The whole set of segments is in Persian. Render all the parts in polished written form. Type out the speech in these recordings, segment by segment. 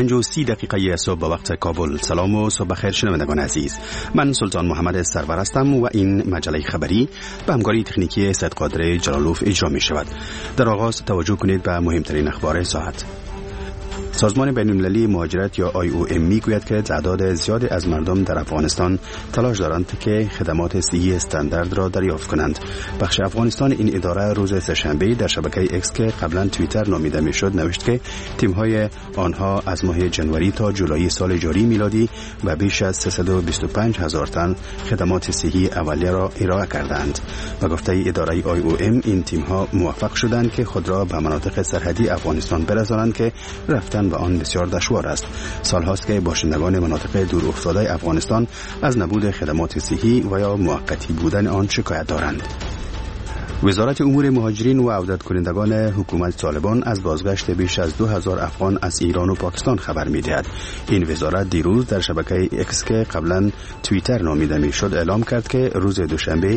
5:30 صبح به وقت کابل. سلام و صبح بخیر شنوندگان عزیز. من سلطان محمد سرور هستم و این مجله خبری به همکاری تکنیکی سید قادر جلالوف اجرا می شود. در آغاز توجه کنید به مهمترین اخبار ساعت. سازمان بین‌المللی مهاجرت یا IOM میگوید که تعداد زیادی از مردم در افغانستان تلاش دارند که خدمات صحی استاندارد را دریافت کنند. بخش افغانستان این اداره روز سه‌شنبه در شبکه ایکس که قبلا توییتر نامیده میشد نوشت که تیم‌های آنها از ماه جنوری تا جولای سال جاری میلادی و بیش از 325,000 تن خدمات صحی اولیه را ارائه کردند و گفته اداره IOM این تیم‌ها موفق شدند که خود را به مناطق سرحدی افغانستان برسانند که رفتن به آن بسیار دشوار است. سالهاست که باشندگان مناطق دور افتاده افغانستان از نبود خدمات صحی و یا موقتی بودن آن شکایت دارند. وزارت امور مهاجرین و عودت کنندگان حکومت طالبان از بازگشت بیش از 2000 افغان از ایران و پاکستان خبر می‌دهد. این وزارت دیروز در شبکه ایکس که قبلا توییتر نامیده میشد اعلام کرد که روز دوشنبه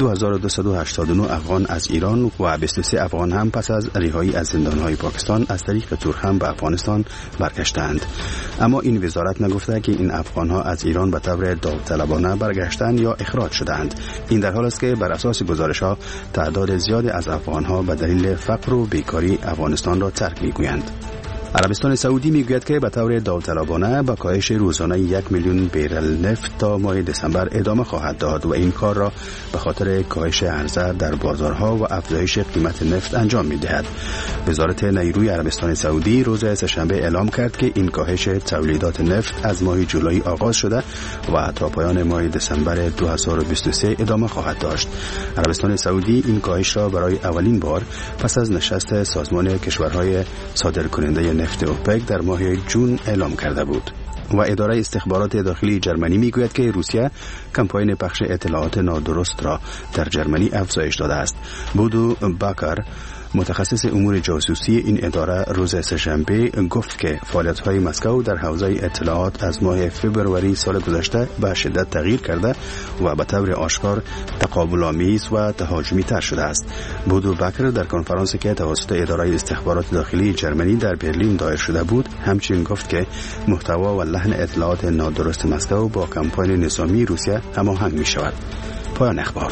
2289 افغان از ایران و 23 افغان هم پس از رهایی از زندان‌های پاکستان از طریق تورخم به افغانستان برگشتند. اما این وزارت نگفته که این افغان‌ها از ایران به طور داوطلبانه برگشتند یا اخراج شدند. این در حالی است که بر اساس گزارش‌ها تعداد زیادی از افغان‌ها به دلیل فقر و بیکاری افغانستان را ترک می‌گویند. عربستان سعودی میگوید که به طور داوطلبانه به کاهش روزانه 1 میلیون بیرل نفت تا ماه دسامبر ادامه خواهد داد و این کار را به خاطر کاهش عرضه در بازارها و افزایش قیمت نفت انجام می‌دهد. وزارت نیروی عربستان سعودی روز سه‌شنبه اعلام کرد که این کاهش تولیدات نفت از ماه جولای آغاز شده و تا پایان ماه دسامبر 2023 ادامه خواهد داشت. عربستان سعودی این کاهش را برای اولین بار پس از نشست سازمان کشورهای صادرکننده نفت اوپک در ماه جون اعلام کرده بود. و اداره استخبارات داخلی جرمنی میگوید که روسیه کمپاین پخش اطلاعات نادرست را در جرمنی افزایش داده است. بودو باکر متخصص امور جاسوسی این اداره روز سه‌شنبه گفت که فعالیت‌های مسکو در حوزه اطلاعات از ماه فوریه سال گذشته به شدت تغییر کرده و به طور آشکار تقابل‌آمیز و تهاجمی تر شده است. بودو باکر در کنفرانسی که توسط اداره استخبارات داخلی جرمنی در برلین دایر شده بود همچنین گفت که محتوا و لحن اطلاعات نادرست مسکو با کمپاین نظامی روسیه هماهنگ می‌شود. پایان اخبار.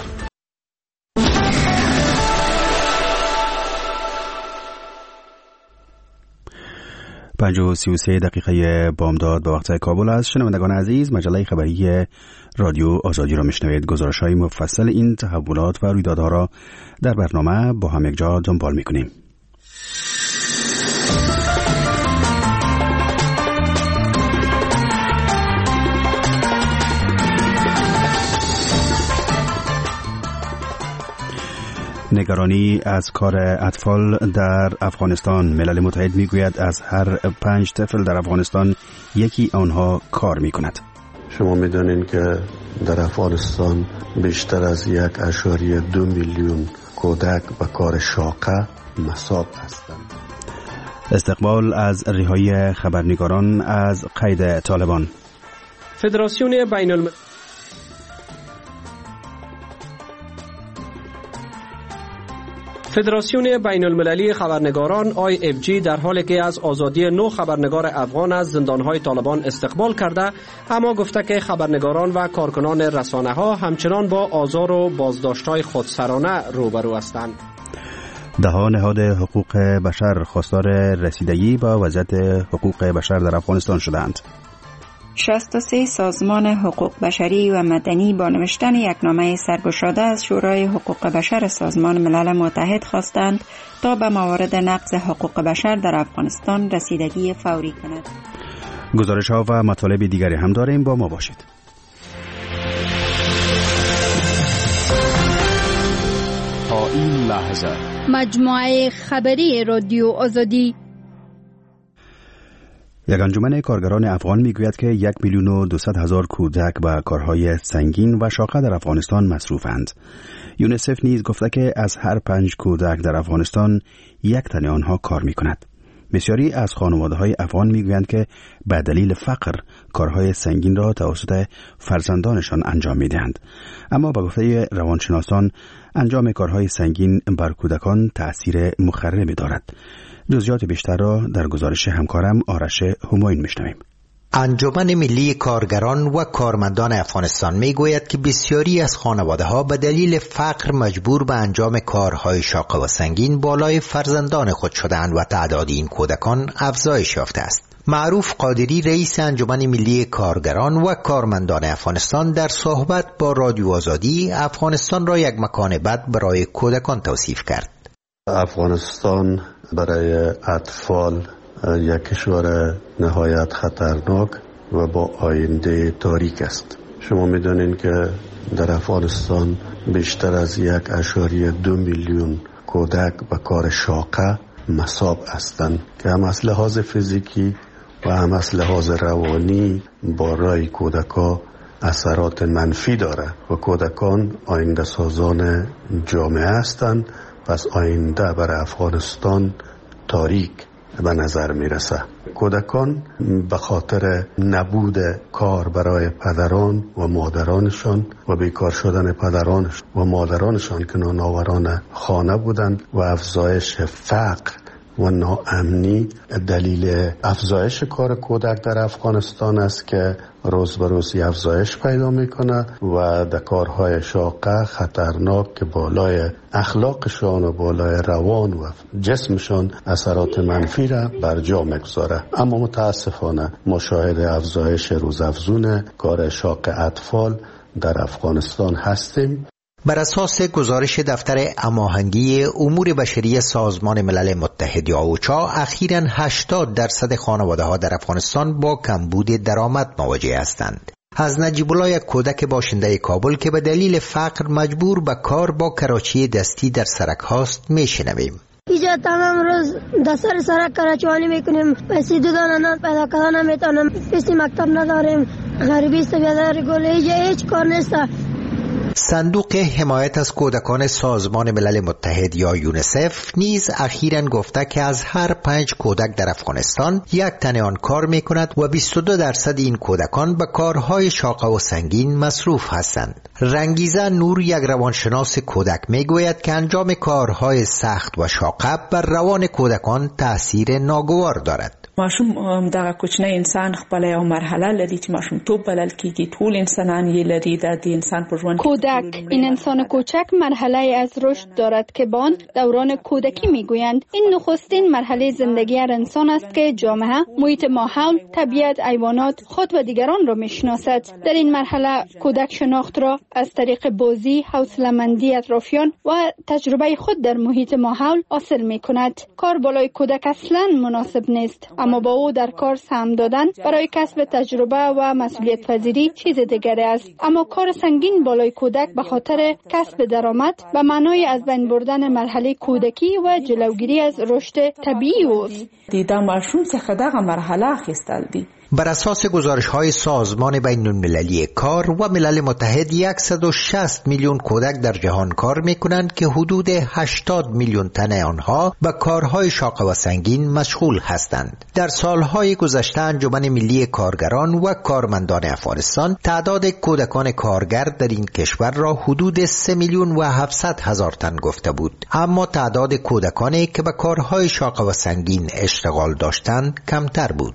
5:33 بامداد به وقت کابل است. شنوندگان عزیز، مجله خبری رادیو آزادی را میشنوید. گزارش‌های مفصل این تحولات و رویدادها را در برنامه با هم یکجا دنبال می‌کنیم. نگرانی از کار اطفال در افغانستان. ملل متحد میگوید از هر 5 طفل در افغانستان یکی آنها کار میکند. شما میدانین که در افغانستان بیشتر از 1.2 میلیون کودک به کار شاقه مصاب هستند. استقبال از رهایی خبرنگاران از قید طالبان. فدراسیون بین المللی خبرنگاران IFG در حالی که از آزادی 9 خبرنگار افغان از زندانهای طالبان استقبال کرده، اما گفته که خبرنگاران و کارکنان رسانه ها همچنان با آزار و بازداشت‌های خودسرانه روبرو هستند. ده‌ها نهاد حقوق بشر خواستار رسیدگی با وضعیت حقوق بشر در افغانستان شدند. 63 سازمان حقوق بشری و مدنی با نوشتن یک نامه سرگشاده از شورای حقوق بشر سازمان ملل متحد خواستند تا به موارد نقض حقوق بشر در افغانستان رسیدگی فوری کند. گزارش‌ها و مطالب دیگری هم داریم، با ما باشید. تا این لحظه مجموعه خبری رادیو آزادی. یک انجمن کارگران افغان میگوید که 1,200,000 کودک به کارهای سنگین و شاقه در افغانستان مصروفند. یونیسف نیز گفته که از هر 5 کودک در افغانستان یک تن آنها کار میکند. بسیاری از خانواده‌های افغان میگویند که به دلیل فقر کارهای سنگین را توسط فرزندانشان انجام میدهند. اما به گفته روانشناسان انجام کارهای سنگین بر کودکان تأثیر مخربی دارد. جزئیات بیشتر را در گزارش همکارم آرش همایون میشنویم. انجمن ملی کارگران و کارمندان افغانستان میگوید که بسیاری از خانواده‌ها به دلیل فقر مجبور به انجام کارهای شاق و سنگین بالای فرزندان خود شدند و تعداد این کودکان افزایش یافته است. معروف قادری رئیس انجمن ملی کارگران و کارمندان افغانستان در صحبت با رادیو آزادی افغانستان را یک مکان بد برای کودکان توصیف کرد. افغانستان برای اطفال یک کشور نهایت خطرناک و با آینده تاریک است. شما می‌دانید که در افغانستان بیشتر از 1.2 میلیون کودک به کار شاقه مصاب هستند که هم از لحاظ فیزیکی و هم از لحاظ روانی برای کودکان اثرات منفی داره و کودکان آینده سازان جامعه هستند. پس آینده برای افغانستان تاریک به نظر میرسه. کودکان به خاطر نبود کار برای پدران و مادرانشان و بیکار شدن پدران و مادرانشان که نانآوران خانه بودند و افزایش فقر و ناامنی دلیل افزایش کار کودک در افغانستان است که روز به روز افزایش پیدا میکنه و در کارهای شاقه خطرناک که بالای اخلاقشان و بالای روان و جسمشان اثرات منفی را بر جا میگذاره. اما متاسفانه مشاهده افزایش روزافزون کار شاق اطفال در افغانستان هستیم. بر اساس گزارش دفتر هماهنگی امور بشری سازمان ملل متحد یا اوچا، اخیراً 80% خانواده‌ها در افغانستان با کمبود درآمد مواجه هستند. از نجیب الله، یک کودک باشنده کابل که به دلیل فقر مجبور به کار با کراچی دستی در سرک هاست میشنویم. اینجا تمام روز در سرک کراچوانی میکنیم، پیسه دو دانه نان پیدا کردن نمیتونم، پیسه مکتب نداریم، غریبی است بیادر گله هیچ کار نیست. صندوق حمایت از کودکان سازمان ملل متحد یا یونیسف نیز اخیراً گفته که از هر 5 کودک در افغانستان 1 تن آن کار میکند و 22% این کودکان به کارهای شاق و سنگین مصروف هستند. رنگیزه نور، یک روانشناس کودک، میگوید که انجام کارهای سخت و شاق بر روان کودکان تأثیر ناگوار دارد. ماشوم دغه کوچنی انسان خپل یو مرحله لري چې ماشوم توپ بلل کیږي، ټول انسانان یې لري. د انسان په ژوند کودک، این انسان کوچک مرحله از رشد دارد که به آن دوران کودکی میگویند. این نخستین مرحله زندگی هر انسان است که جامعه، محیط ماحول، طبیعت، حیوانات، خود و دیگران را میشناسد. در این مرحله کودک شناخت را از طریق بازی، حوصله‌مندی اطرافیان و تجربه خود در محیط ماحول حاصل میکند. کار بالای کودک اصلا مناسب نیست، اما با او در کار سهم دادن برای کسب تجربه و مسئولیت پذیری چیز دیگری است. اما کار سنگین بالای کودک به خاطر کسب درآمد به معنای از بین بردن مرحله کودکی و جلوگیری از رشد طبیعی اوست. دیدم ماشوم څخه دغه مرحله اخیستل دي. بر اساس گزارش‌های سازمان بین‌المللی کار و ملل متحد 160 میلیون کودک در جهان کار می‌کنند که حدود 80 میلیون تن آنها به کارهای شاق و سنگین مشغول هستند. در سالهای گذشته انجمن ملی کارگران و کارمندان افغانستان تعداد کودکان کارگر در این کشور را حدود 3 میلیون و 700 هزار تن گفته بود، اما تعداد کودکانی که به کارهای شاق و سنگین اشتغال داشتند کمتر بود.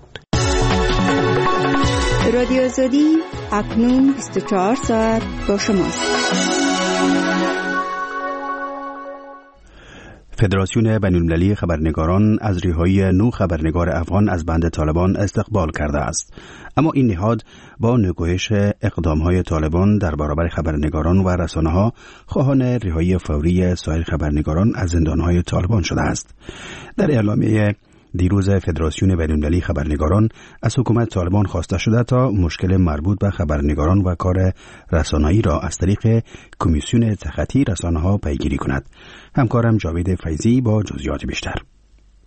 رادیو آزادی اکنون 24 ساعت با شماست. فدراسیون بین‌المللی خبرنگاران از رهایی 9 خبرنگار افغان از بند طالبان استقبال کرده است، اما این نهاد با نگویش اقدام‌های طالبان در برابر خبرنگاران و رسانه‌ها خواهان رهایی فوری سایر خبرنگاران از زندان‌های طالبان شده است. در اعلامیه دیروز فدراسیون بین‌المللی خبرنگاران از حکومت طالبان خواسته شده تا مشکل مربوط به خبرنگاران و کار رسانه‌ای را از طریق کمیسیون تخطی رسانه‌ها پیگیری کند. همکارم جاوید فیضی با جزئیات بیشتر.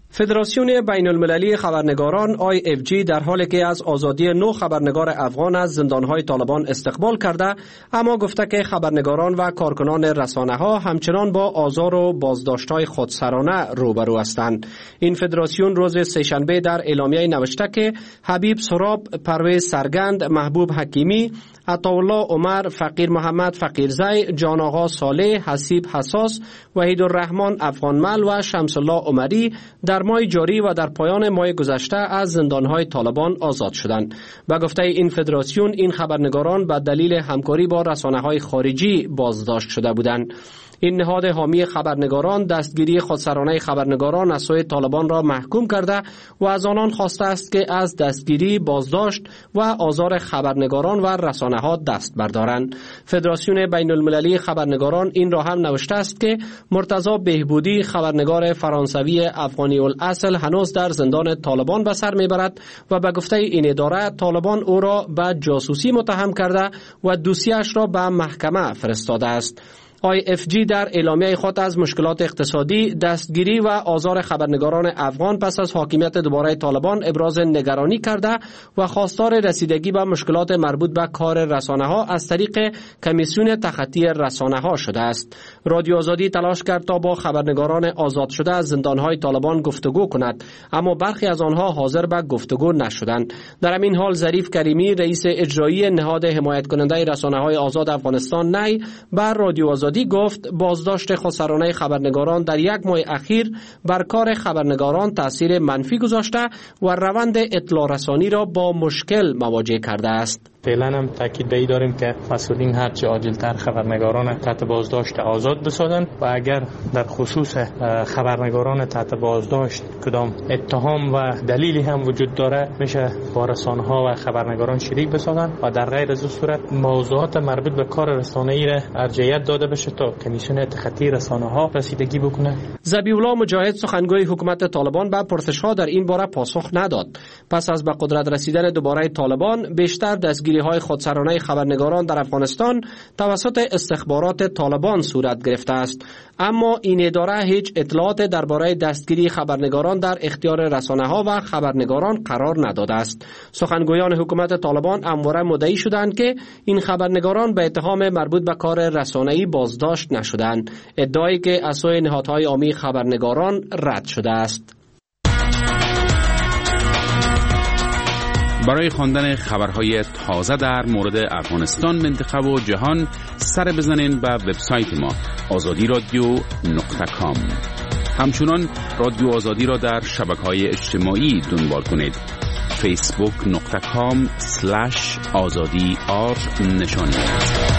فدراسیون بین المللی خبرنگاران IFG در حالی که از آزادی 9 خبرنگار افغان از زندانهای طالبان استقبال کرده، اما گفته که خبرنگاران و کارکنان رسانه‌ها همچنان با آزار و بازداشت‌های خودسرانه روبرو هستند. این فدراسیون روز سه‌شنبه در اعلامیه نوشته که حبیب سراب، پرویز سرگند، محبوب حکیمی، عطاالله عمر، فقیر محمد فقیرزی، جان آقا صالح، حسیب حساس، وحید الرحمن افغانمل و شمس الله عمری در ماه جاری و در پایان ماه گذشته از زندانهای طالبان آزاد شدند. به گفته این فدراسیون، این خبرنگاران به دلیل همکاری با رسانه‌های خارجی بازداشت شده بودند. این نهاد حامی خبرنگاران دستگیری خودسرانه خبرنگاران از سوی طالبان را محکوم کرده و از آنان خواسته است که از دستگیری، بازداشت و آزار خبرنگاران و رسانه‌ها دست بردارند. فدراسیون بین المللی خبرنگاران این را هم نوشته است که مرتضی بهبودی، خبرنگار فرانسوی افغانی الاصل، هنوز در زندان طالبان به سر میبرد و به گفته این اداره طالبان او را به جاسوسی متهم کرده و دوسیه‌اش را به محکمه فرستاده است. IFG در اعلامیه خود از مشکلات اقتصادی، دستگیری و آزار خبرنگاران افغان پس از حاکمیت دوباره طالبان ابراز نگرانی کرده و خواستار رسیدگی به مشکلات مربوط به کار رسانه‌ها از طریق کمیسیون تخطی رسانه‌ها شده است. رادیو آزادی تلاش کرد تا با خبرنگاران آزاد شده از زندان‌های طالبان گفتگو کند، اما برخی از آنها حاضر به گفتگو نشدند. در همین حال ظریف کریمی، رئیس اجرایی نهاد حمایت کننده رسانه‌های آزاد افغانستان نی، بر رادیو آزادی گفت بازداشت خودسرانه خبرنگاران در یک ماه اخیر بر کار خبرنگاران تأثیر منفی گذاشته و روند اطلاع رسانی را با مشکل مواجه کرده است. فعلا هم تاکید به این داریم که مسئولین هرچه عاجلتر خبرنگاران تحت بازداشت آزاد بسازند و اگر در خصوص خبرنگاران تحت بازداشت کدام اتهام و دلیلی هم وجود داره میشه با رسانه‌ها و خبرنگاران شریک بسازند و در غیر از صورت موضوعات مربوط به کار رسانه‌ای را ارجحیت داده بشه تا کمیسیون تخطی رسانه‌ها رسیدگی بکنه. ذبیح الله مجاهد، سخنگوی حکومت طالبان، به پرسش‌ها در این باره پاسخ نداد. پس از به قدرت رسیدن دوباره طالبان، بیشتر دستگیری‌های خودسرانه خبرنگاران در افغانستان توسط استخبارات طالبان صورت گرفته است، اما این اداره هیچ اطلاعات درباره دستگیری خبرنگاران در اختیار رسانه‌ها و خبرنگاران قرار نداده است. سخنگویان حکومت طالبان همواره مدعی شدند که این خبرنگاران به اتهام مربوط به کار رسانه‌ای بازداشت نشدند، ادعایی که از سوی نهادهای عامی خبرنگاران رد شده است. برای خواندن خبرهای تازه در مورد افغانستان، منطقه و جهان سر بزنین به وبسایت ما azadi.radio.com. همچنان رادیو آزادی را در شبکه‌های اجتماعی دنبال کنید. facebook.com/azadi_r نشانید.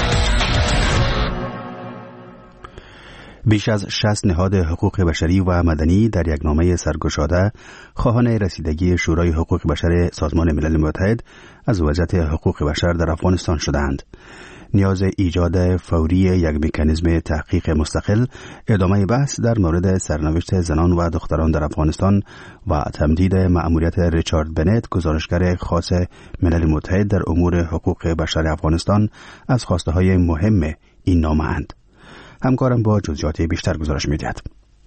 بیش از 60 نهاد حقوق بشری و مدنی در یک نامه سرگشاده خواهان رسیدگی شورای حقوق بشر سازمان ملل متحد از وضعیت حقوق بشر در افغانستان شدند. نیاز ایجاد فوری یک مکانیزم تحقیق مستقل، ادامه بحث در مورد سرنوشت زنان و دختران در افغانستان و تمدید مأموریت ریچارد بنت، گزارشگر خاص ملل متحد در امور حقوق بشر افغانستان، از خواسته های مهم این نامه اند. همکارم با جزئیات بیشتر گزارش می‌دهد.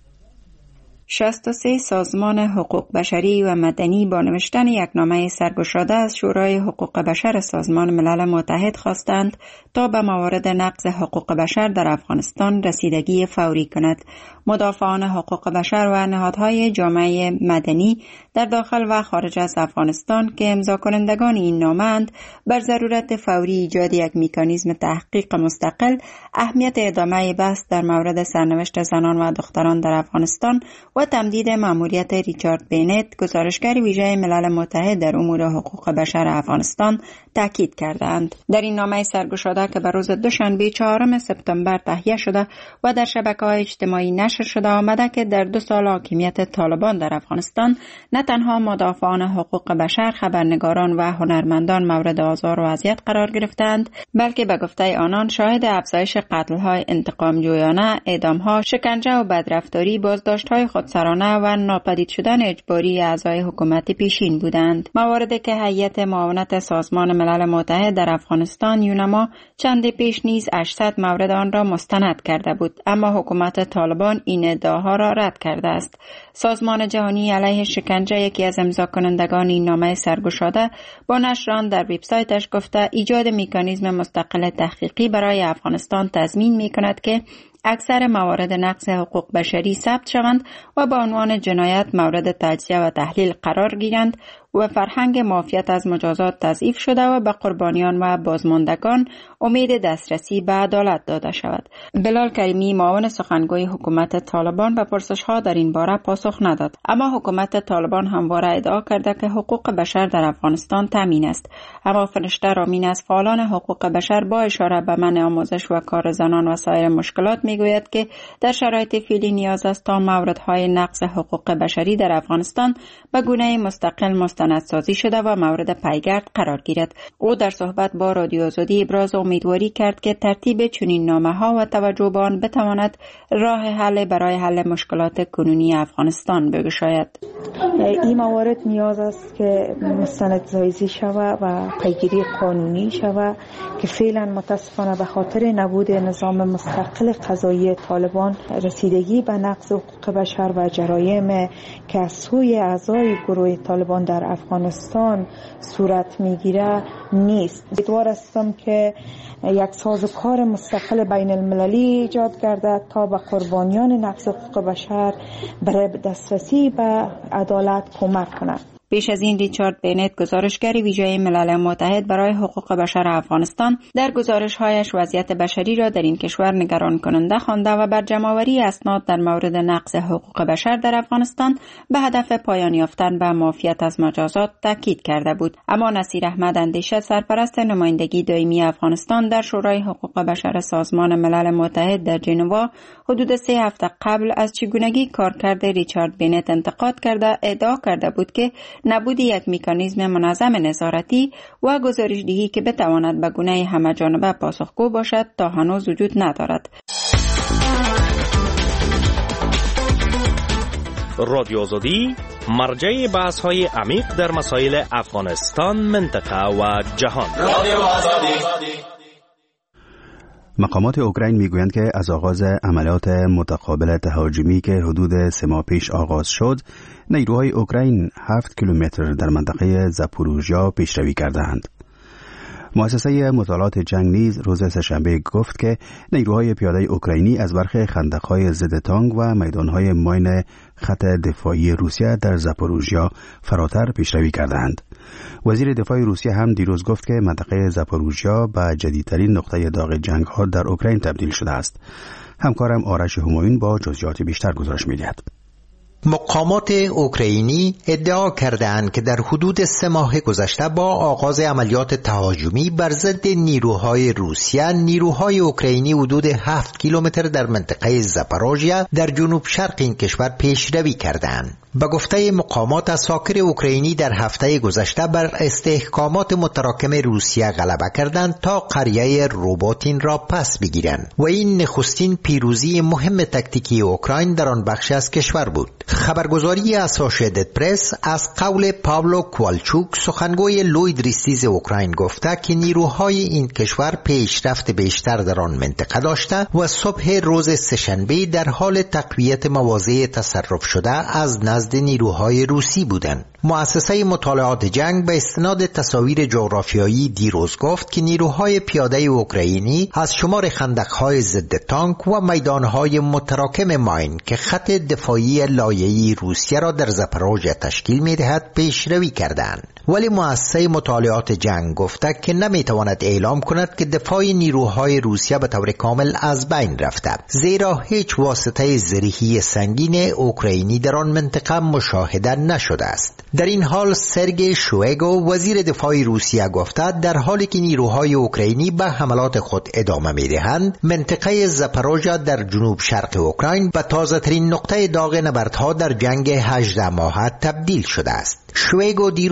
63 سازمان حقوق بشری و مدنی با نوشتن یک نامه سرگشاده از شورای حقوق بشر سازمان ملل متحد خواستند تا به موارد نقض حقوق بشر در افغانستان رسیدگی فوری کند. مدافعان حقوق بشر و نهادهای جامعه مدنی در داخل و خارج از افغانستان که امضا کنندگان این نامه اند، بر ضرورت فوری ایجاد یک مکانیزم تحقیق مستقل، اهمیت ادامه بحث در مورد سرنوشت زنان و دختران در افغانستان و تمدید مأموریت ریچارد بنت، گزارشگر ویژه ملل متحد در امور حقوق بشر افغانستان، تاکید کردند. در این نامه سرگشاده که بر روز دوشنبه 4 سپتامبر تهیه شده و در شبکه‌های اجتماعی نشر شده آمده که در 2 سال حاکمیت طالبان در افغانستان نه تنها مدافعان حقوق بشر، خبرنگاران و هنرمندان مورد آزار و اذیت قرار گرفتند، بلکه به گفته آنان شاهد افزایش قتل‌های انتقام جویانه، اعدام‌ها، شکنجه و بدرفتاری، بازداشت‌های خودسرانه خودسرانه و ناپدید شدن اجباری اعضای حکومت پیشین بودند. مواردی که هیئت معاونت سازمان ملل متحد در افغانستان یونما چند پیش نیز 800 مورد آن را مستند کرده بود، اما حکومت طالبان این ادعاها را رد کرده است. سازمان جهانی علیه شکنجه یکی از امضا کنندگان این نامه سرگشاده با نشر آن در وبسایتش گفته ایجاد مکانیزم مستقل تحقیقی برای افغانستان تضمین می‌کند که اکثر موارد نقض حقوق بشری ثبت شوند و با عنوان جنایت مورد تجزیه و تحلیل قرار گیرند و فرهنگ معافیت از مجازات تضعیف شده و به قربانیان و بازماندگان امید دسترسی به عدالت داده شود. بلال کریمی معاون سخنگوی حکومت طالبان به پرسش‌ها در این باره پاسخ نداد، اما حکومت طالبان همواره ادعا کرده که حقوق بشر در افغانستان تامین است. اما فرشته رامین از فعالان حقوق بشر با اشاره به منع آموزش و کار زنان و سایر مشکلات میگوید که در شرایط فعلی نیاز است تا موردهای نقض حقوق بشری در افغانستان به گونه مستقل مستندسازی شده و مورد پیگرد قرار گیرد. او در صحبت با رادیو آزادی ابراز امیدواری کرد که ترتیب چنین نامه‌ها و توجه به آن بتواند راه حل برای حل مشکلات کنونی افغانستان بگشاید. این موارد نیاز است که مستندسازی شود و پیگیری قانونی شود که فعلا متاسفانه به خاطر نبود نظام مستقل قضایی طالبان رسیدگی به نقض حقوق بشر و جرایم که از سوی اعضای گروه طالبان در افغانستان صورت میگیره نیست. امیدوار هستم که یک سازوکار مستقل بین المللی ایجاد گردد تا به قربانیان نقض حقوق بشر برای دسترسی به عدالت کمک کند. پیش از این ریچارد بینت گزارشگر ویژه ملل متحد برای حقوق بشر افغانستان در گزارش‌هایش وضعیت بشری را در این کشور نگران کننده خوانده و بر جمع‌آوری اسناد در مورد نقض حقوق بشر در افغانستان به هدف پایان یافتن به معافیت از مجازات تاکید کرده بود. اما نصیر احمد اندیشه سرپرست نمایندگی دائمی افغانستان در شورای حقوق بشر سازمان ملل متحد در ژنوا حدود 3 هفته قبل از چگونگی کارکرد ریچارد بینت انتقاد کرده ادعا کرده بود که نبود یک مکانیزم منظم نظارتی و گزارش‌دهی که بتواند به گونه همه‌جانبه پاسخگو باشد تا هنوز وجود ندارد. رادیو آزادی مرجع بحث‌های عمیق در مسائل افغانستان، منطقه و جهان. رادیو آزادی. مقامات اوکراین میگویند که از آغاز عملیات متقابل تهاجمی که حدود 3 ماه پیش آغاز شد، نیروهای اوکراین 7 کیلومتر در منطقه زاپوروژیا پیشروی کردند. مؤسسه مطالعات جنگ نیز روز سه‌شنبه گفت که نیروهای پیاده اوکراینی از برخی خندق‌های ضد تانک و میدان‌های ماین خط دفاعی روسیه در زاپوروژیا فراتر پیشروی کردند. وزیر دفاع روسیه هم دیروز گفت که منطقه زاپوروژیا به جدیدترین نقطه داغ جنگ‌ها در اوکراین تبدیل شده است. همکارم آرش همایون با جزئیات بیشتر گزارش می‌دهد. مقامات اوکراینی ادعا کردند که در حدود 3 ماه گذشته با آغاز عملیات تهاجمی بر ضد نیروهای روسیه، نیروهای اوکراینی حدود 7 کیلومتر در منطقه زاپوروژیا در جنوب شرق این کشور پیشروی کردند. به گفته مقامات، اساکر اوکراینی در هفته گذشته بر استحکامات متراکم روسیه غلبه کردند تا قریه روباتین را پس بگیرند و این نخستین پیروزی مهم تاکتیکی اوکراین در آن بخش از کشور بود. خبرگزاری اسوسییتد پرس از قول پاولو کوالچوک، سخنگوی لوید ریستیز اوکراین، گفته که نیروهای این کشور پیشرفت بیشتر در آن منطقه داشته و صبح روز سه‌شنبه در حال تقویت مواضع تصرف شده از نزد نیروهای روسی بودند. مؤسسه مطالعات جنگ به استناد تصاویر جغرافیایی دیروز گفت که نیروهای پیاده اوکراینی از شمار خندق‌های ضد تانک و میدان‌های متراکم ماین که خط دفاعی لایحه‌ای روسیه را در زاپوروژیا تشکیل می‌دهد پیشروی کردند. ولی مؤسسه مطالعات جنگ گفته که نمی‌تواند اعلام کند که دفاع نیروهای روسیه به طور کامل از بین رفته، زیرا هیچ واسطه زرهی سنگین اوکراینی در آن منطقه مشاهده نشده است. در این حال سرگئی شویگو، وزیر دفاع روسیه، گفته در حالی که نیروهای اوکراینی به حملات خود ادامه می‌دهند، منطقه زاپوروژیا در جنوب شرق اوکراین به تازه‌ترین نقطه داغ نبردها در جنگ 18 ماهه تبدیل شده است. شویگو دیروز به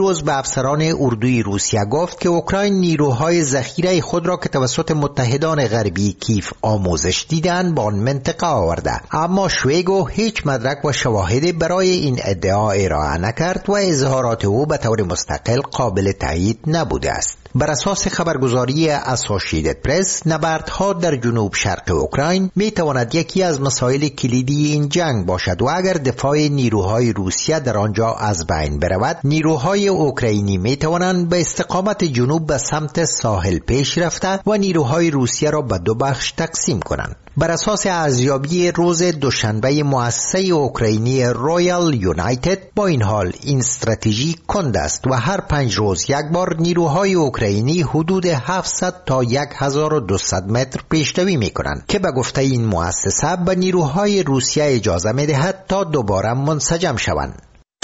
افسران اردوی روسیه گفت که اوکراین نیروهای ذخیره خود را که توسط متحدان غربی کیف آموزش دیدند به آن منطقه آورده، اما شویگو هیچ مدرک و شواهدی برای این ادعا ارائه نکرد و اظهارات او به طور مستقل قابل تایید نبوده است. بر اساس خبرگزاری اسوسییتد پرس، نبردها در جنوب شرق اوکراین می تواند یکی از مسائل کلیدی این جنگ باشد و اگر دفاع نیروهای روسیه در آنجا از بین برود، نیروهای اوکراینی می توانند به استقامت جنوب به سمت ساحل پیش رفته و نیروهای روسیه را به دو بخش تقسیم کنند. بر اساس ارزیابی روز دوشنبه مؤسسه اوکراینی رویال یونایتد، با این حال این استراتژی کند است و هر 5 روز یک بار نیروهای اوکراینی حدود 700 تا 1200 متر پیشروی می کنند که به گفته این مؤسسه به نیروهای روسیه اجازه می دهد تا دوباره منسجم شوند.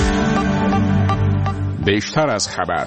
بیشتر از خبر.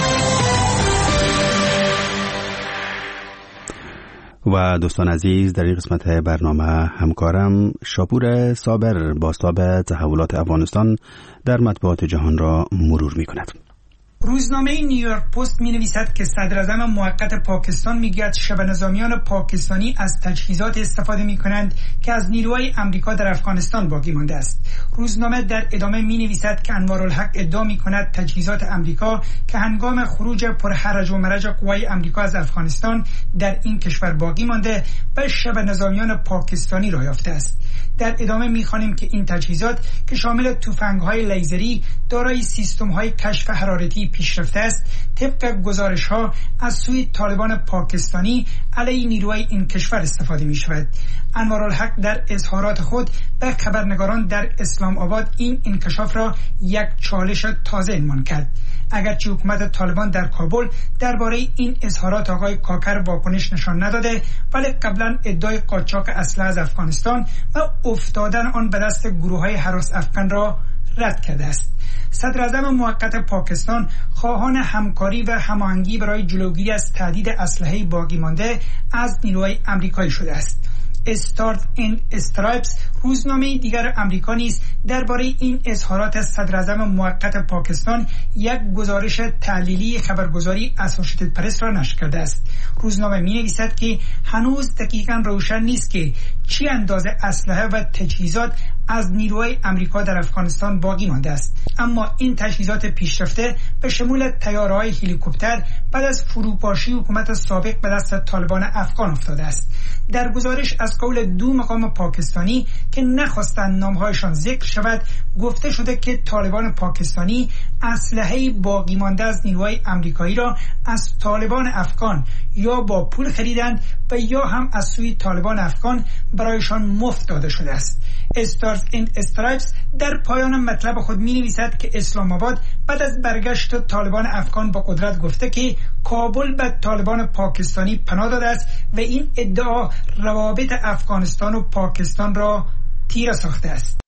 و دوستان عزیز، در این قسمت برنامه همکارم شاپور صابر بازتاب تحولات افغانستان در مطبوعات جهان را مرور می کند. روزنامه نیویورک پست می نویسد که صدراعظم موقت پاکستان می گوید شبه نظامیان پاکستانی از تجهیزات استفاده می کنند که از نیروهای امریکا در افغانستان باقی مانده است. روزنامه در ادامه می نویسد که انوارالحق ادعا می کند تجهیزات امریکا که هنگام خروج پرحرج و مرج قوای امریکا از افغانستان در این کشور باقی مانده به شبه نظامیان پاکستانی راه یافته است. در ادامه می‌خوانیم که این تجهیزات که شامل تفنگ‌های لیزری دارای سیستم‌های کشف حرارتی پیشرفته است، طبق گزارش‌ها از سوی طالبان پاکستانی علیه نیروهای این کشور استفاده می‌شود. انوارالحق در اظهارات خود به خبرنگاران در اسلام آباد این انکشاف را یک چالش تازه عنوان کرد. اگرچه حکومت طالبان در کابل درباره این اظهارات آقای کاکر واکنش نشان نداده، ولی قبلا ادعای قاچاق اسلحه از افغانستان و افتادن آن به دست گروه‌های هراس افغان را رد کرده است. صدراعظم موقت پاکستان خواهان همکاری و هماهنگی برای جلوگیری از تهدید اسلحه باقی مانده از نیروهای آمریکایی شده است. استارز اند استرایپس روزنامه دیگر آمریکا نیز درباره این اظهارات صدراعظم موقت پاکستان یک گزارش تحلیلی خبرگزاری اسوسییتد پرس را نشر کرده است. روزنامه می‌نویسد که هنوز دقیقاً روشن نیست که چی اندازه اسلحه و تجهیزات از نیروهای آمریکا در افغانستان باقی مانده است، اما این تجهیزات پیشرفته به شمول طیاره‌های هلیکوپتر بعد از فروپاشی حکومت سابق به دست طالبان افغان افتاده است. در گزارش از قول 2 مقام پاکستانی که نخواستند نامهایشان ذکر شود گفته شده که طالبان پاکستانی اسلحه باقی مانده از نیروهای آمریکایی را از طالبان افغان یا با پول خریدند و یا هم از سوی طالبان افغان برایشان مفت داده شده است. استارز اند استرایپس در پایان مطلب خود می نویسد که اسلام آباد بعد از برگشت طالبان افغان با قدرت گفته که کابل به طالبان پاکستانی پناه داده است و این ادعا روابط افغانستان و پاکستان را تیره ساخته است.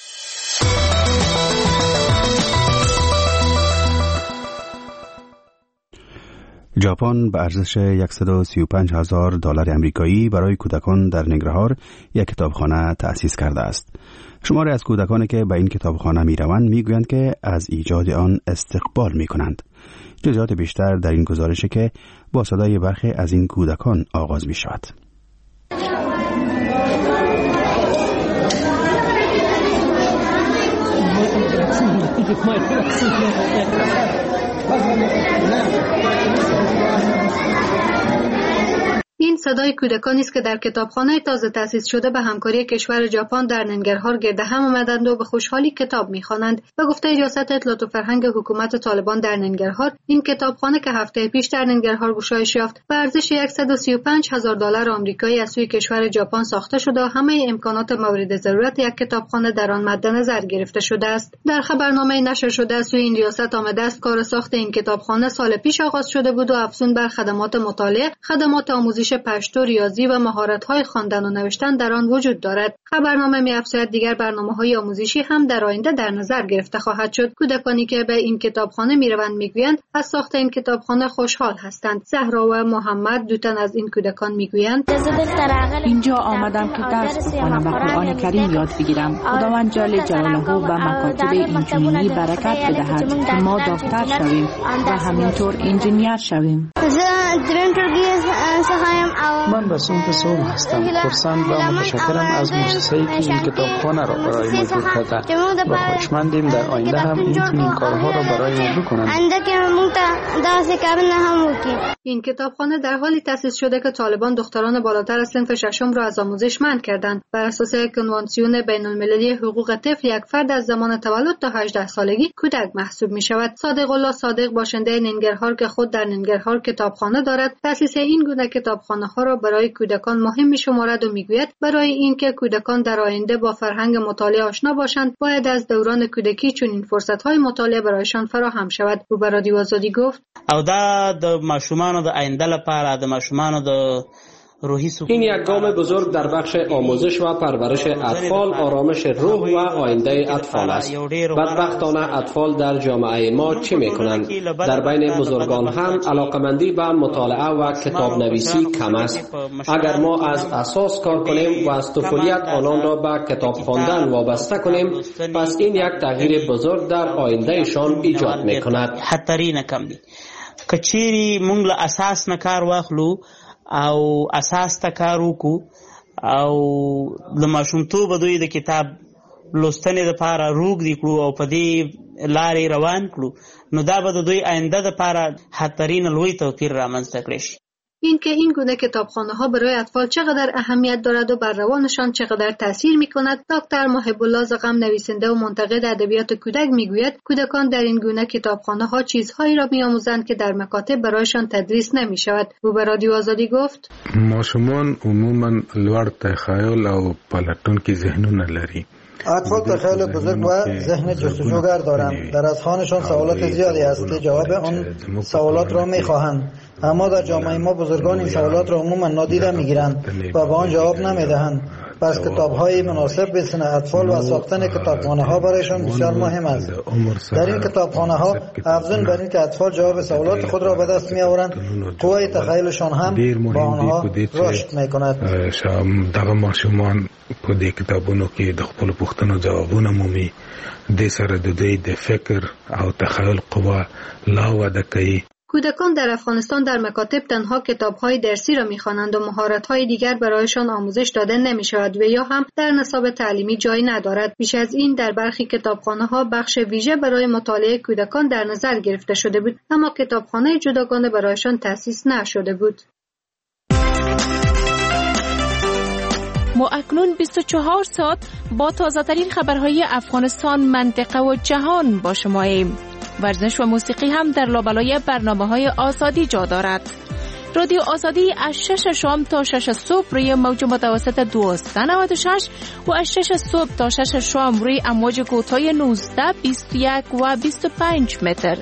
ژاپن به ارزش $135,000 آمریکایی برای کودکان در ننگرهار یک کتابخانه تأسیس کرده است. شماری از کودکانی که به این کتابخانه می‌روند می‌گویند که از ایجاد آن استقبال می‌کنند. جزئیات بیشتر در این گزارشی که با صدای برخی از این کودکان آغاز می‌شود. این صدای کودکانی است که در کتابخانه تازه تأسیس شده به همکاری کشور ژاپن در ننگرهار گرد هم آمدند و به خوشحالی کتاب می‌خوانند. به گفته ریاست اطلاعات و فرهنگ حکومت طالبان در ننگرهار، این کتابخانه که هفته پیش در ننگرهار گشایش یافت به ارزش $135,000 آمریکایی از سوی کشور ژاپن ساخته شده و همه امکانات مورد ضرورت یک کتابخانه در آن مد نظر گرفته شده است. در خبرنامه نشر شده از سوی این ریاست آمده است کار ساخت این کتابخانه سال پیش آغاز شده بود و افزون بر خدمات مطالعه، خدمات آموزش پشتو، ریاضی و مهارت‌های خواندن و نوشتن در آن وجود دارد. خبرنامه می‌افزاید دیگر برنامه‌های آموزشی هم در آینده در نظر گرفته خواهد شد. کودکانی که به این کتابخانه می‌روند می‌گویند از ساخت این کتابخانه خوشحال هستند. زهرا و محمد دو تن از این کودکان می‌گویند اینجا آمدم که درس بخوانم و قرآن کریم یاد بگیرم. خداوند جل جلاله و مکاتب اینجوری برکت بدهد که ما دکتر شویم و همینطور انجینیر شویم. من رسول پسوم هستم. خرسند و متشکرم از مؤسسه‌ای که این کتابخانه را برای ما جور کرده و خوشمندیم در آینده هم این کارها را برای ما بکنند. این کتابخانه در حالی تأسیس شده که طالبان دختران بالاتر از صنف ششم را از آموزش منع کردند. بر اساس کنوانسیون بین‌المللی حقوق طفل، یک فرد از زمان تولد تا 18 سالگی کودک محسوب می شود. صادق الله صادق، باشنده ننگرهار که خود در ننگرهار کتابخانه دارد، تأسیس این گونه کتابخانه ها را برای کودکان مهم می شمارد و می گوید برای اینکه کودکان در آینده با فرهنگ مطالعه آشنا باشند باید از دوران کودکی چنین فرصت های مطالعه برایشان فراهم شود. او به رادیو آزادی گفت او دا د ماشومانو د آینده لپاره د ماشومانو د این یک گام بزرگ در بخش آموزش و پرورش اطفال، آرامش روح و آینده اطفال است. بدبختانه اطفال در جامعه ما چه میکنند؟ در بین بزرگان هم علاقمندی به مطالعه و کتاب نویسی کم است. اگر ما از اساس کار کنیم و از طفولیت آنان را به کتاب خواندن وابسته کنیم، پس این یک تغییر بزرگ در آینده شان ایجاد میکند. خطری نکم دی کچيري مونږ له اساس نه کار واخلو او اساس ته کار وکړو او د ماشومتوب دوی د کتاب لوستنې لپاره روږدي کړو او په دې لارې روان کړو، نو دا به د دوی آینده لپاره حترین لوی توپیر رامنځته کړي شي. این که این گونه کتابخانه ها برای اطفال چقدر اهمیت دارد و بر روانشان چقدر تاثیر می کند، دکتر محب الله زغم، نویسنده و منتقد ادبیات کودک میگوید کودکان در این گونه کتابخانه ها چیزهایی را میآموزند که در مکاتب برایشان تدریس نمی شود. او به رادیو آزادی گفت ماشومان عموما لوړ تخیل او پلټونکي ذهنونه لري. اطفال تخیل بزرگ و ذهن جستجوگر دارند. در اذهانشان سوالات زیادی است که جواب آن سوالات را میخواهند، اما در جامعه ما بزرگان این سوالات را عموما نادیده میگیرند و به آن جواب نمیدهند. پس کتاب‌های مناسب به سن اطفال و ساختن کتابخانه‌ها برایشان بسیار مهم است. در این کتابخانه‌ها افزون بر این که اطفال جواب سوالات خود را به دست می‌آورند، قوه تخیلشان هم با آنها رشد می‌کند. دغه ماشومان په دې کتابونو کې د خپل پوښتنو ځوابونه مومي، د سره د دوی د فکر او تخیل قوه لا وده کوي. کودکان در افغانستان در مکاتب تنها کتاب‌های درسی را می‌خوانند و مهارت‌های دیگر برایشان آموزش داده نمی‌شود و یا هم در نصاب تعلیمی جای ندارد. بیش از این در برخی کتابخانه‌ها بخش ویژه برای مطالعه کودکان در نظر گرفته شده بود، اما کتابخانه جداگانه برایشان تأسیس نشده بود. ما اکنون 24 ساعت با تازه‌ترین خبرهای افغانستان، منطقه و جهان با شماییم. ورزش و موسیقی هم در لابلای برنامه‌های آزادی جا دارد. رادیو آزادی از 6 شام تا 6 صبح روی موج متوسط 1296 و از 6 صبح تا 6 شام روی امواج کوتاه 19، 21 و 25 متر.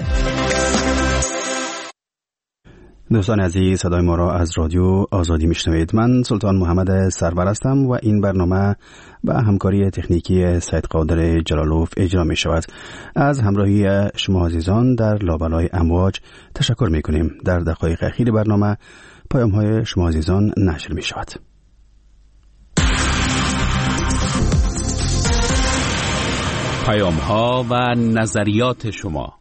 دوستان عزیز، صدای ما را از رادیو آزادی میشنوید. من سلطان محمد سرور هستم و این برنامه با همکاری تکنیکی سید قادر جلالوف اجرا می شود. از همراهی شما عزیزان در لابلای امواج تشکر می کنیم. در دقایق اخیر برنامه پیام های شما عزیزان نشر می شود. پیام ها و نظریات شما.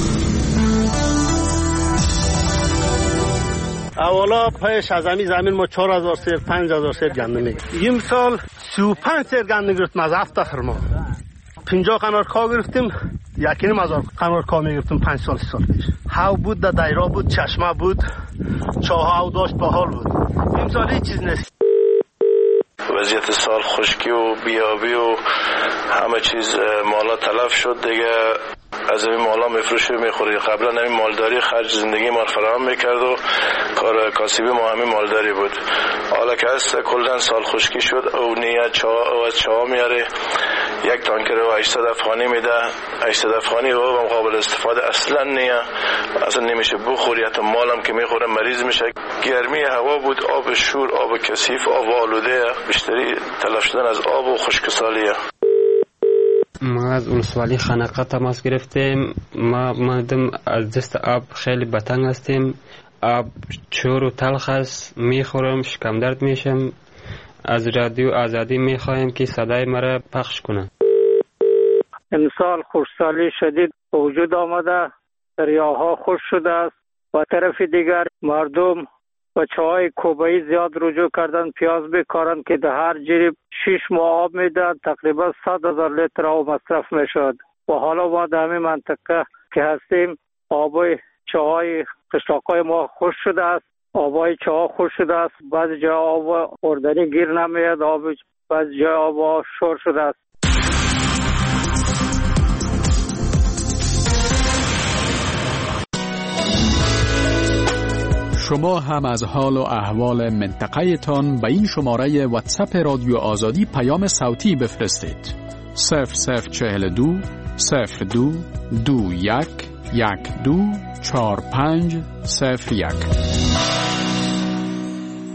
اولا پیش از زمین ما 4000 سیر 5000 سیر گندم میگرفتیم. این سال 35 سیر گندم گرفتیم از 7 خرما. 50 قنارکا گرفتیم، 1,500 قنارکا میگرفتیم 5 سال 6 سال پیش. هاو بود، در دایره بود، چشمه بود، چاه او داشت، باحال بود. این سال هیچ چیز نیست. وضعیت سال خشکی و بیابی و همه چیز مالا تلف شد دیگه. از این مالا میفروشه میخوری. قبلا همین مالداری خرج زندگی ما فراهم میکرد و کار کاسبی ما همین مالداری بود. حالا که هست کلن سال خشکی شد او نیت چاه او از چاه میاره یک تانکر رو 800 افغانی میده. 800 افغانی رو هم قابل استفاده اصلا نیه، اصلا نمیشه بخوری، حتی مالم که میخوره مریض میشه. گرمی هوا بود، آب شور، آب کثیف، آب آلوده، بیشتری تلف شدن از آب و خشکسالیه. ما از ولسوالی خنقه تماس گرفتیم. ما مردم از دست آب خیلی بتنگ هستیم. آب چور و تلخ است، میخورم شکم درد میشم. از رادیو آزادی میخوایم که صدای مرا پخش کنه. امسال خشکسالی شدید به وجود آمده، دریاها خشک شده است و طرف دیگر مردم بچه های کوبایی زیاد رجوع کردن پیاز بکارن که در هر جریب 6 ماه آب میدن، تقریبا 100,000 لیتر آب مصرف میشد و حالا ما در همین منطقه که هستیم آبای چاهای قشلاقای ما خشک شده است، آبای چاه خشک شده است، بعضی جای آب خوردنی گیر نمیاد، بعضی جای آب شور شده است. شما هم از حال و احوال منطقه تان به این شماره واتساپ رادیو آزادی پیام صوتی بفرستید. 0042 02 21 12 45 01.